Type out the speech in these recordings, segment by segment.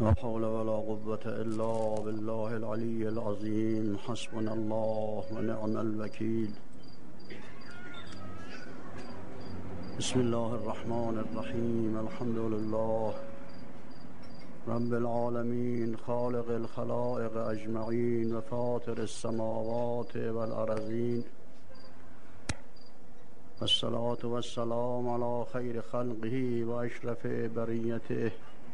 لا حول ولا قوة إلا بالله العلي العظيم. حسبنا الله ونعم الوكيل. بسم الله الرحمن الرحيم. الحمد لله رب العالمين خالق الخلائق أجمعين وفاطر السماوات والأرضين، والصلاة والسلام على خير خلقه وأشرف بريته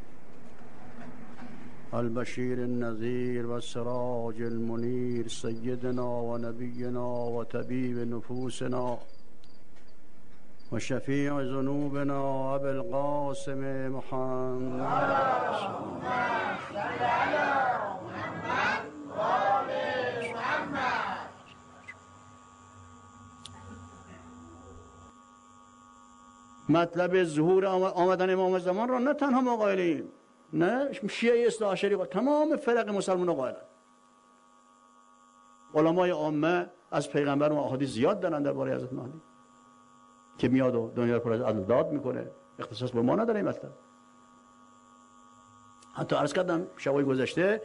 البشير النذير والسراج المنير، سيدنا ونبينا وطبيب نفوسنا وشفيع ذنوبنا أبي القاسم محمد. اللهم صل على محمد وآل محمد. مطلب ظهور آمدن امام زمان را نه تنها ما قائلیم، نه شیعه اصلاح شریعه، تمام فرق مسلمان قائلن. علمای عامه از پیغمبر و احادیث زیاد دارن درباره حضرت مهدی که میاد و دنیا رو پر از عدل داد میکنه. اختصاص به ما نداره این مطلب. حتی عرض کردم شبای گذشته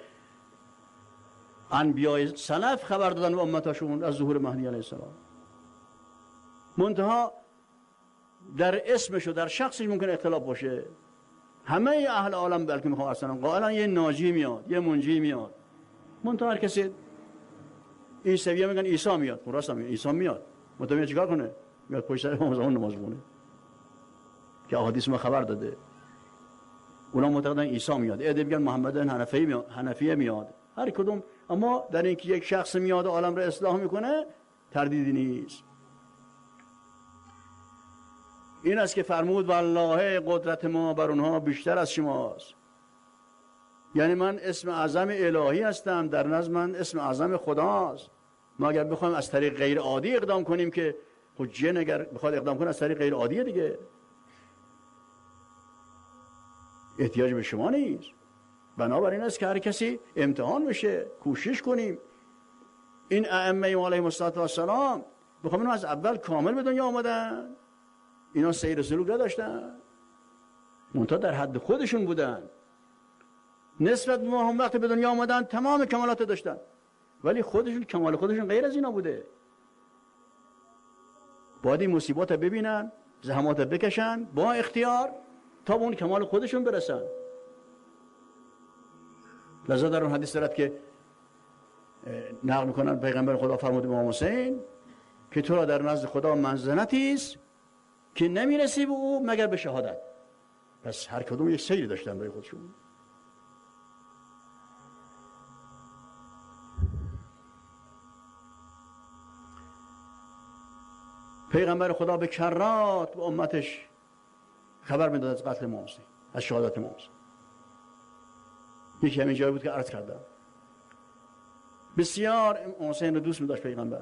انبیای سلف خبر دادن به امتاشون از ظهور مهدی علیه السلام. منتها در اسمش و در شخصش ممکن اختلاف باشه. همه اهل عالم بلکه میخوام اصلا قائلا یه ناجی میاد، یه منجی میاد. منتها هر کسی عیسوی‌ها میگن عیسی میاد، راست میگن عیسی میاد. منتها چیکار کنه؟ میاد پشت سر امام زمان نماز بخونه که احادیث ما خبر داده. اونا معتقدن عیسی میاد، عده میگن محمد حنفیه میاد. هر کدوم، اما در اینکه یک شخص میاد و عالم را اصلاح میکنه تردیدی نیست. این است که فرمود والله قدرت ما بر اونها بیشتر از شماست. یعنی من اسم اعظم الهی هستم، در نظر من اسم اعظم خداست. ما اگر بخوایم از طریق غیر عادی اقدام کنیم که خود جن اگر بخواد اقدام کنه از طریق غیر عادیه دیگه، احتیاج به شما نیست. بنابراین است که هر کسی امتحان بشه، کوشش کنیم. این ائمه علیهم السلام بخوام از اول کامل به دنیا آمدن، اینا سیر سلوک نداشتن، منتها در حد خودشون بودن. نسبت به ما هم وقتی به دنیا آمدن تمام کمالات داشتن، ولی خودشون کمال خودشون غیر از اینا بوده. باید این مصیبات ببینن، زحمات بکشن با اختیار تا به اون کمال خودشون برسن. لذا در اون حدیث دارد که نقل میکنن پیغمبر خدا فرمود امام حسین که تو را در نزد خدا منزلتی است که نمیرسی به او مگر به شهادت. پس هر کدوم یک سیری داشتن برای خودشون. پیغمبر خدا به کرات به امتش خبر میداد از قتل امام حسین، از شهادت امام حسین. یکی همین جایی بود که عرض کردم. بسیار امام حسین رو دوست می‌داشت پیغمبر.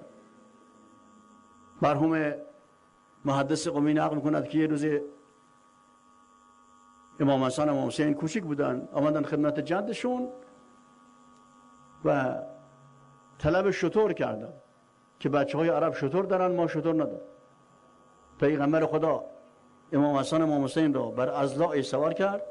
مرحوم محدث قمی نقل می‌کند که یه روز امام حسن و امام حسین کوچیک بودن، آمدن خدمت جدشون و طلب شتر کردن که بچه‌های عرب شتر دارن، ما شتر نداریم. پیغمبر خدا امام حسن و امام حسین را بر اضلاع سوار کرد.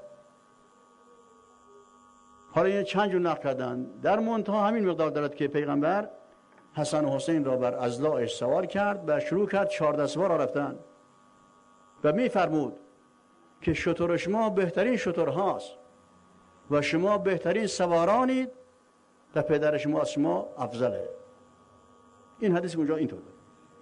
حالا این چند جور نقل کردن، در منتها همین مقدار دارد که پیغمبر حسن و حسین را بر اضلاعش سوار کرد و شروع کرد 14 سوار را رفتن و می‌فرمود که شتر شما بهترین شتر هاست و شما بهترین سوارانید و پدر شما از شما افضله. این حدیث اونجا اینطور بود.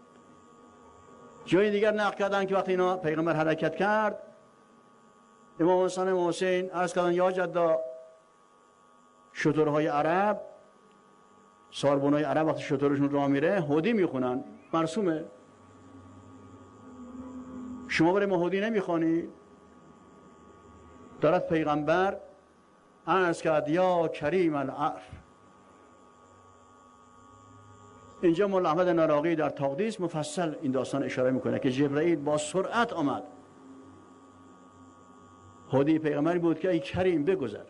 جای دیگر نقل کردن که وقتی اینا پیغمبر حرکت کرد، امام حسن و امام حسین عرض کردن یا جدا، شترهای عرب، ساربانای عرب وقتی شترشون راه میره هودی میخونن، مرسومه. شما برای ما هودی نمیخوانی؟ دارد پیغمبر عرض کرد یا کریم العرف. اینجا مولا احمد نراقی در تقدیس مفصل این داستان اشاره میکنه که جبرئیل با سرعت آمد. هودی پیغمبری بود که ای کریم بگذر.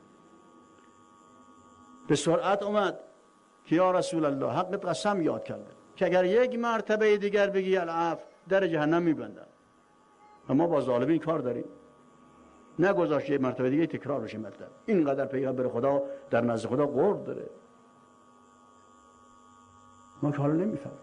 به سرعت آمد که یا رسول الله حق قسم یاد کرده که اگر یک مرتبه دیگر بگی العفو در جهنم میبندن. اما با ظالمین کار داریم. نگذاشت یه مرتبه دیگه تکرار بشه مطلب. اینقدر پیغمبر خدا در نزد خدا قرب داره، ما که حالا نمیفهمیم.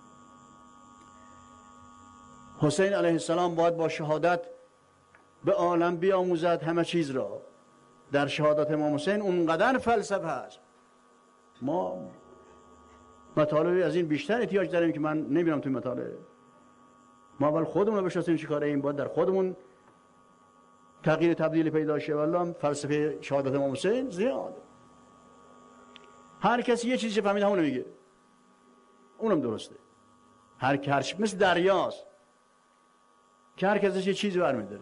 حسین علیه السلام باید با شهادت به عالم بیاموزد همه چیز را. در شهادت امام حسین اونقدر فلسفه هست، ما مطالبی از این بیشتر احتیاج داریم که من نمیرم توی مطالعه. ما اول خودمون رو بشناسیم چی کاره ایم، باید در خودمون تغییر تبدیل پیدا شه. والله فلسفه شهادت امام حسین زیاده، هر کسی یه چیزی فهمید همون میگه، اونم درسته. هر مثل دریاست که هر کسی یه چیزی برمی‌داره.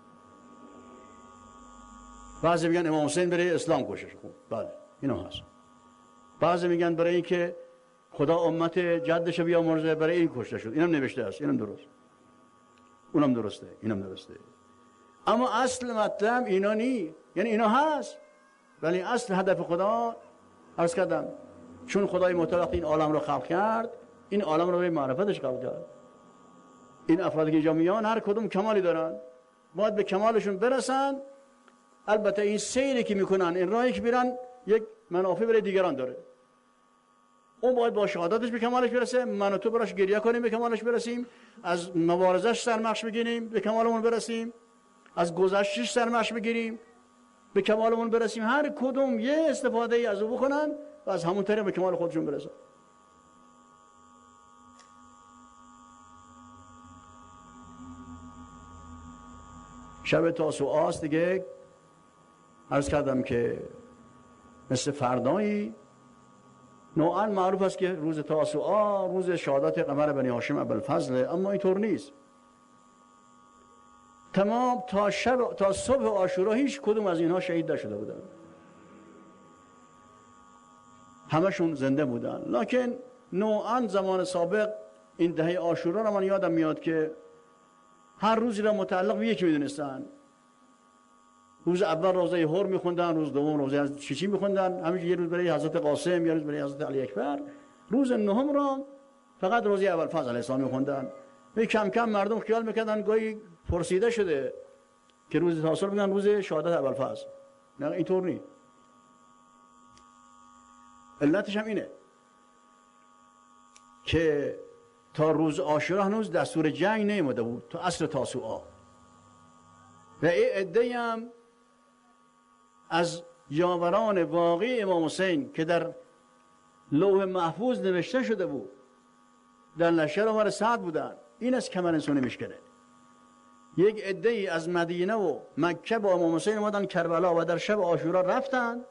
بعضی میگن امام حسین برای اسلام کشش، خوب بله اینو هست. بعضی میگن برای اینکه خدا امت جدش بیامرزه برای این کشته شد، اینم نوشته است، اینم درست، اونم درسته، اینم درسته. اما اصل مطلب اینا نی، یعنی اینا هست ولی اصل هدف خدا عرض کردم چون خدای متعال این عالم رو خلق کرد، این عالم رو به معرفتش خلق کرد. این افرادی که اینجا میان هر کدوم کمالی دارن، باید به کمالشون برسن. البته این سیری که میکنن، این راهی که میرن یک منافع برای دیگران داره. اون باید با شهادتش به کمالش برسه، من و تو براش گریه کنیم به کمالش برسیم، از مبارزش سرمشق بگیریم به کمالمون برسیم، از گذشتش سرمشق بگیریم به کمالمون برسیم. هر کدوم یه استفاده ای از او بکنن و از همون طریق به کمال خودشون برسن. شب تاسوعاست دیگه، عرض کردم که مثل فردایی نوعا معروف است که روز تاسوعا روز شهادت قمر بنی هاشم ابوالفضل، اما اینطور نیست. تمام تا صبح عاشورا هیچ کدوم از اینها شهید نشده بودن، همشون زنده بودن. لکن نوعا زمان سابق این دهه عاشورا رو من یادم میاد که هر روزی را متعلق به یکی میدونستن. روز اول روزه هور میخوندن، روز دوم روزه چیچی میخوندن، همیشه یه روز برای حضرت قاسم، یه روز برای حضرت علی اکبر، روز نهم را فقط روزه ابوالفضل علیه السلام میخوندن. کم کم مردم خیال میکردن گاهی پرسیده شده که روز تاسوع میگن روز شهادت ابوالفضل. نه اینطور نیست. علتش هم اینه که تا روز عاشورا هنوز دستور جنگ نیامده بود، تا عصر تاسوعا. و این عده‌ای هم از یاوران واقعی امام حسین که در لوح محفوظ نوشته شده بود در لشکر عمر سعد بودن، این از کمر انسان میشکنه. یک عده‌ای از مدینه و مکه با امام حسین اومدن کربلا و در شب عاشورا رفتن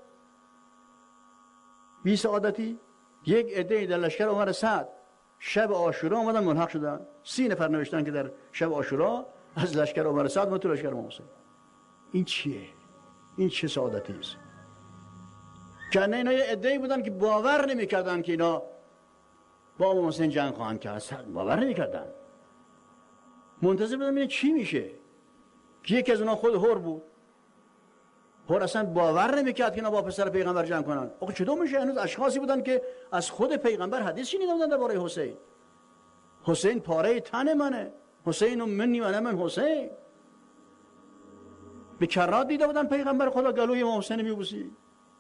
بی سعادتی. یک عده‌ای در لشکر عمر سعد شب عاشورا اومدن ملحق شدن. 30 نفر نوشتن که در شب عاشورا از لشکر عمر سعد اومد تو لشکر امام حسین. این چیه؟ این چه سعادتی است؟ که اینا یه عده‌ای بودن که باور نمی‌کردن که اینا با امام حسین جنگ خواهند کرد، باور نمی‌کردن. منتظر بودن ببینن چی میشه. که یکی از اونها خود هور بود. هور اصلا باور نمی‌کرد که اینا با پسر پیغمبر جنگ کنن. آخه چطور میشه؟ هنوز اشخاصی بودن که از خود پیغمبر حدیث شنیده بودن درباره حسین. حسین پاره تن منه، حسین منی و من حسین. به کرات دیده بودن پیغمبر خدا گلوی امام حسین میبوسید،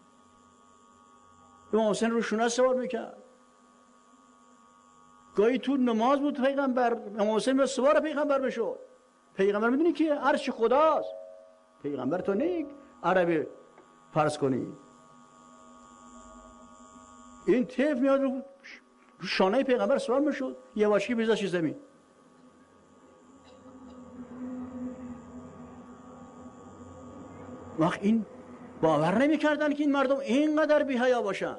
امام حسین رو شونه سوار میکرد. گاهی تو نماز بود پیغمبر، امام حسین به سوار پیغمبر بشد. پیغمبر میدونی که عرش خداست، پیغمبر تو نیک عربی فرض کنی. این طیف میاد رو شانه پیغمبر سوار میشد، یواشکی بیزاش زمین. وقت این باور نمی‌کردن که این مردم اینقدر بی‌حیا باشن.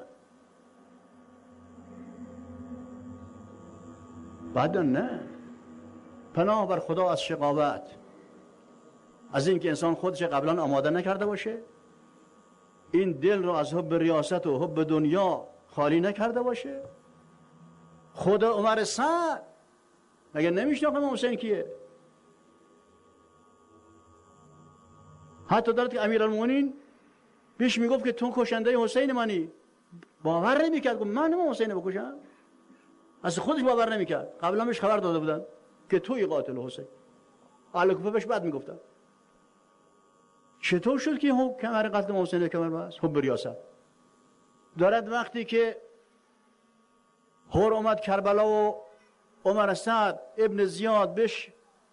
بعدا نه، پناه بر خدا از شقاوت، از اینکه انسان خودش قبلا آماده نکرده باشه، این دل رو از حب ریاست و حب دنیا خالی نکرده باشه. خدا عمر سعد مگه نمیشناخت امام حسین کیه؟ حتی دارد که امیرالمومنین پیش میگفت که تو کشنده حسین منی، باور نمیکرد. گفت من امام حسین بکشم؟ از خودش باور نمیکرد. قبلا بهش خبر داده بودن که توی قاتل حسین. اهل کوفه بهش بد میگفتن. چطور شد که کمر قتل محسن کمر بست؟ خب ریاست دارد. وقتی که هور اومد کربلا و عمر سعد ابن زیاد بهش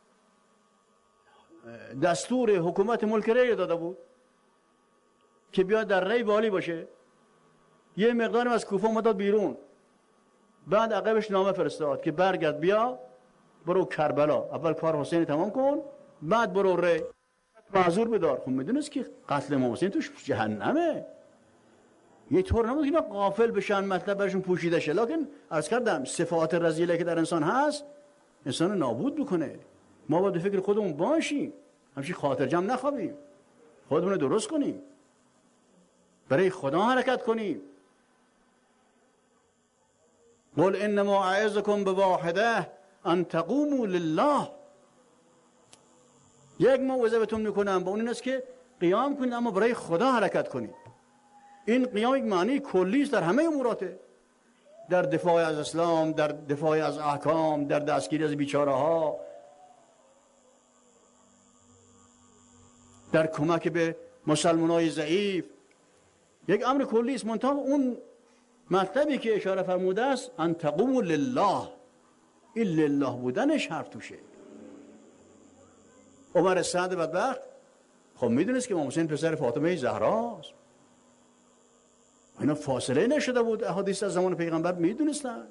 دستور حکومت ملک ری داده بود که بیاد در ری والی باشه، یه مقدارم از کوفه اومد بیرون، بعد عقبش نامه فرستاد که برگرد بیا برو کربلا، اول کار حسین تمام کن بعد برو ری، معذور بدار. خب میدونست که قتل امام حسین توش جهنمه، یه طور نبود که اینا غافل بشن، مطلب برشون پوشیده شه. لکن عرض کردم صفات رذیله که در انسان هست انسان نابود بکنه. ما باید فکر خودمون باشیم، همچین خاطر جمع نخوابیم، خودمون درست کنیم، برای خدا حرکت کنیم. قل انما اعظکم بواحده ان تقوموا لله. یک موعظه بهتون میکنم با اون این است که قیام کنید اما برای خدا حرکت کنید. این قیام یک معنی کلی است در همه اموراته، در دفاع از اسلام، در دفاع از احکام، در دستگیری از بیچاره ها، در کمک به مسلمانای ضعیف. یک امر کلی است. منتها اون مطلبی که اشاره فرموده است ان تقوموا لله، این لله بودنش حرف توشه. عمر سعد بدبخت خب میدونست که امام حسین پسر فاطمه زهراست، اینا فاصله نشده بود، احادیث از زمان پیغمبر میدونستن.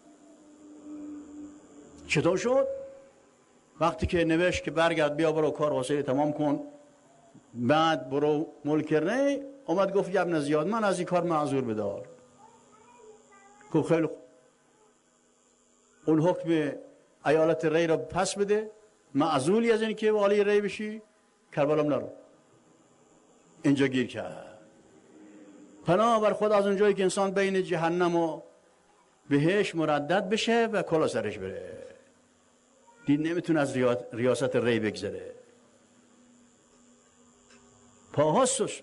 چطور شد؟ وقتی که نوشت که برگرد بیا برو کار حسین تمام کن بعد برو ملک ری، اومد گفت یا ابن زیاد من از این کار معذور بدار. گفت خیلی خوب، اون حکم ایالت ری را پس بده، معزولی از این که والی ری بشی، کربلام نرو. اینجا گیر کرد. پناه بر خود از اونجایی که انسان بین جهنم و بهش مردد بشه و کلا سرش بره، دید نمیتونه از ریاست ری بگذره، پاها سست.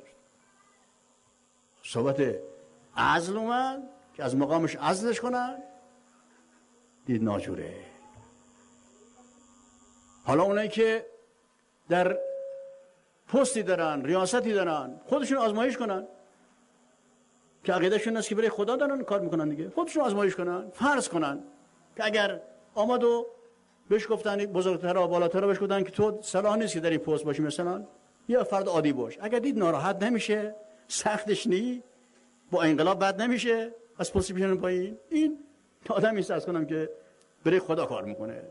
صحبت عزل اومد که از مقامش عزلش کنن، دید ناجوره. حالا اونایی که در پستی دارن، ریاستی دارن، خودشون آزمایش کنن که عقیدهشون است که برای خدا دارن کار میکنن دیگه، خودشون آزمایش کنن. فرض کنن که اگر آمد و بهش گفتن بزرگترها بالاترها بهش گفتن که تو صلاح نیست که در این پست باشی، مثلا یه فرد عادی باش، اگر دید ناراحت نمیشه، سختش نی، با انقلاب بد نمیشه، از پستی میشن پایین، این آدمی است از کنم که برای خدا کار میکنه.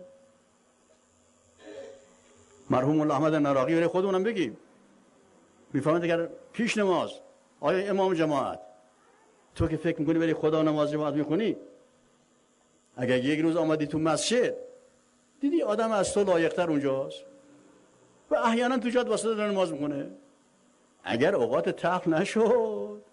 مرحوم الله احمد نراقی برای خودمونم بگیم، میفهمید اگر پیش نماز آیا امام جماعت تو که فکر میکنی برای خدا نماز جماعت میکنی، اگر یک روز آمدی تو مسجد دیدی آدم از تو لایق‌تر اونجاست و احیانا تو جاد واسطه داره نماز میکنه، اگر اوقات تخت نشد،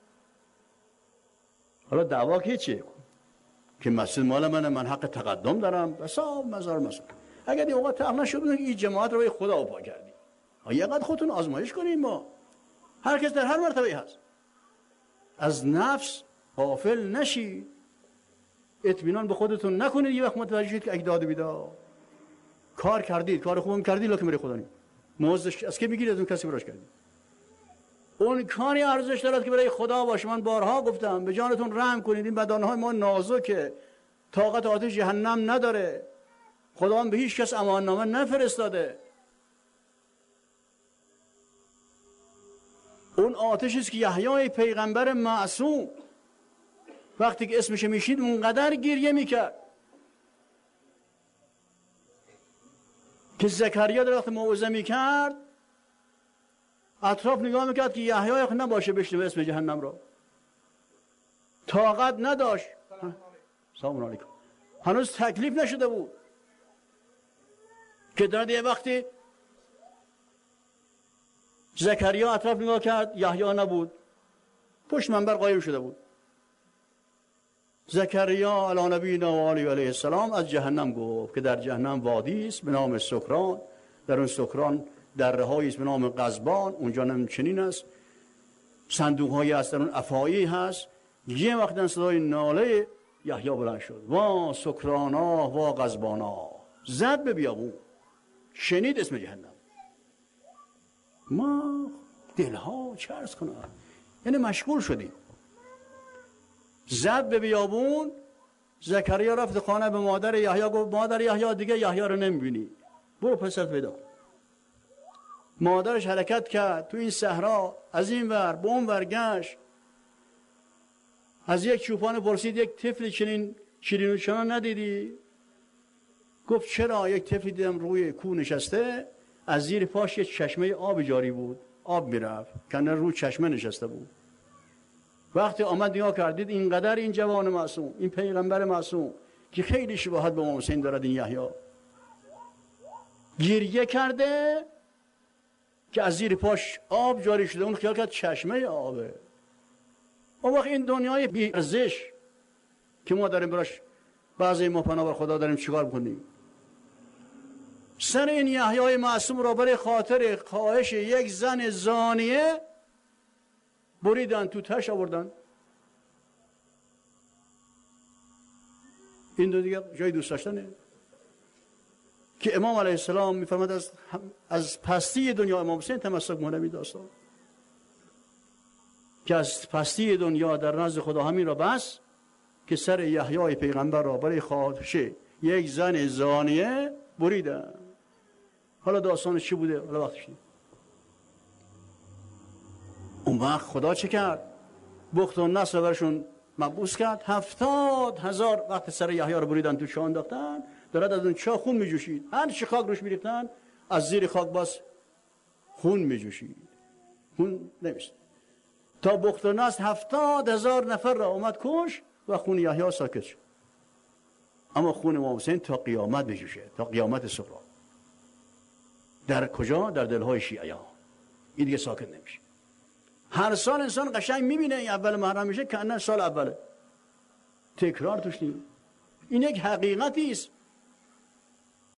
حالا دعوا که چیه که مسجد مال منه، من حق تقدم دارم، بسا مزار مثلا، اگر این اوقات تخت نشد بودن که این جماعت رو برای خدا پا کردی. یقدر خودتون آزمایش کنیم. ما هر کس در هر مرتبه هست، از نفس غافل نشید، اطمینان به خودتون نکنید. یه وقت متوجه شید که اجداد بیدار کار کردید، کار خوبم کردید، لکن برای خدا نید. موزش از که میگیرید؟ از اون کسی براش کردید. اون کاری ارزش دارد که برای خدا باشه. من بارها گفتم به جانتون رحم کنید، این بدانهای ما نازکه، طاقت آتش جهنم نداره، خدا هم به هیچ کس امان نامه نفرستاده. اون آتشی است که یحیی پیغمبر معصوم وقتی که اسمش میشید اونقدر گریه میکرد که زکریا در وقت موعظه میکرد اطراف نگاه میکرد که یحیی نباشه بشنوه اسم جهنم رو، طاقت نداشت. سلام علیکم. هنوز تکلیف نشده بود که در یه وقتی زکریا اطراف نگاه کرد، یحیی نبود، پشت منبر قایم شده بود. زکریا علی نبینا و علیه السلام از جهنم گفت که در جهنم وادی است به نام سکران، در اون سکران دره‌هایی است به نام قضبان، اونجا هم چنین است، صندوق‌هایی است، در اون افایی هست. یه وقت صدای ناله یحیی بلند شد، وا سکرانا وا قضبانا، زد به بیابون، شنید اسم جهنم. ما دلها چه عرض کنم، یعنی مشغول شدیم. زد به بیابون، زکریا رفت خانه به مادر یحیی، گفت مادر یحیی دیگه یحیی رو نمیبینی، برو پسرت پیدا کن. مادرش حرکت کرد تو این صحرا، از این ور به اون ور گشت. از یک چوپان پرسید یک طفل چنین شیرین و چنان ندیدی؟ گفت چرا؟ یک طفل دیدم روی کوه نشسته، از زیر پاش یک چشمه آب جاری بود، آب میرفت، کنار رو چشمه نشسته بود. وقتی آمد نگاه کردید اینقدر این جوان معصوم، این پیغمبر معصوم که خیلی شباهت به امام حسین دارد، این یحیی گریه کرده که از زیر پاش آب جاری شده، اون خیال کرد چشمه آبه. اون وقت این دنیای بی ارزش که ما داریم براش بعضی ما پناه بر خدا داریم چیکار بکنیم؟ سر این یحیی معصوم را برای خاطر خواهش یک زن زانیه بریدن، تو تش آوردن. این دو دیگه جای دوست داشتنه که امام علیه السلام میفرماد از پستی دنیا امام حسین تمسک مهنمی داستان که از پستی دنیا در نزد خدا همین را بس که سر یحیی پیغمبر را برای خواهش یک زن زانیه بریدن. حالا داستان چی بوده؟ حالا وقتش نیست. اون وقت خدا چه کرد؟ بخت و نصر برشون مبعوث کرد. 70,000 وقت سر یحیی رو بریدن، تو چاه انداختن، دارد از اون چاه خون میجوشید. هر چی خاک روش میریختن از زیر خاک باز خون میجوشید، خون نمیشه. تا بخت و نصر 70,000 نفر را اومد کش و خون یحیی ساکت شد. اما خون امام حسین تا قیامت بجوشه، تا قیامت صبح. در کجا؟ در دلهای شیعیان. این دیگه ساکت نمیشه. هر سال انسان قشنگ میبینه این اول محرم میشه که نه سال اوله، تکرار توش نیست. این یک حقیقتی است